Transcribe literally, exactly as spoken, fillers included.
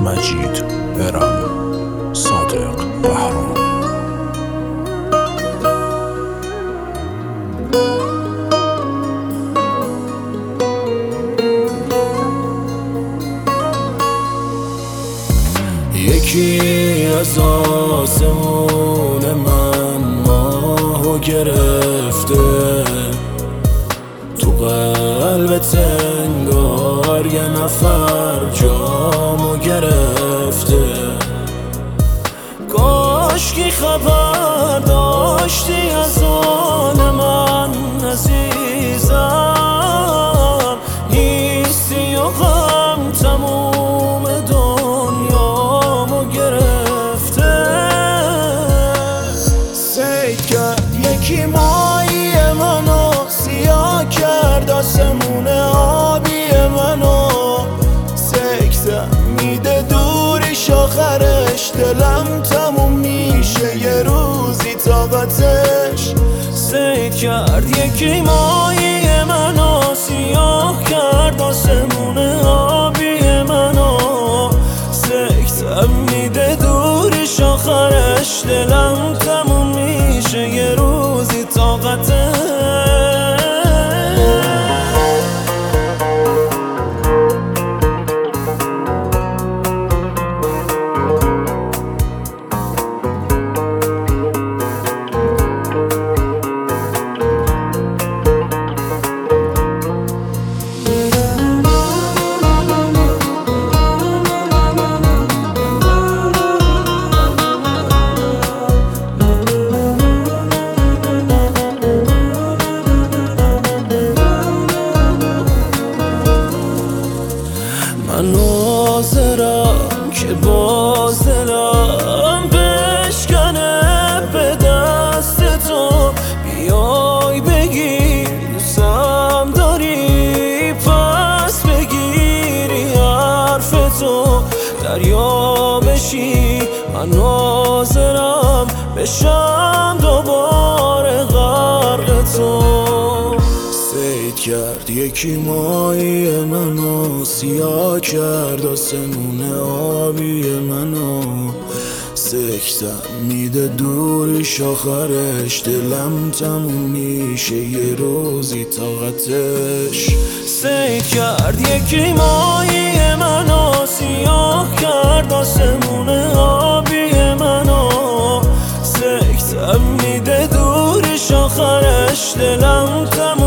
مجید برم صادق بهرام. یکی از آسمون من ماهو گرفته، تو قلبت انگار یه نفر جامو گرفته. کاشکی خبر داشتی از آن من عزیزم، نیستی و غم تموم دنیامو گرفته. سید کرد یکی مایی منو، سیاه کرد آسمون آبی منو. سکته میده دوریش آخرش، دلم تموم میشه یه روزی طاقتش. سید کرد یکی مایی منو، سیاه کرد آسمون آبی منو. سکته میده دوریش آخرش، دلم تموم میشه یه روزی طاقتش. من حاضرم که باز دلم بشکنه به دست تو، بیای بگی دوستم داری، پس بگیری حرف تو دریا بشی. من حاضرم بشم دوباره غرق تو. سید کرد یکی مایی منو، سیاه کرد آسمون آبی منو. سکتم میده دوریش آخرش، دلم تموم میشه یه روزی طاقتش. سید کرد یکی مایی منو، سیاه کرد آسمون آبی منو. سکتم میده دوریش آخرش، دلم تموم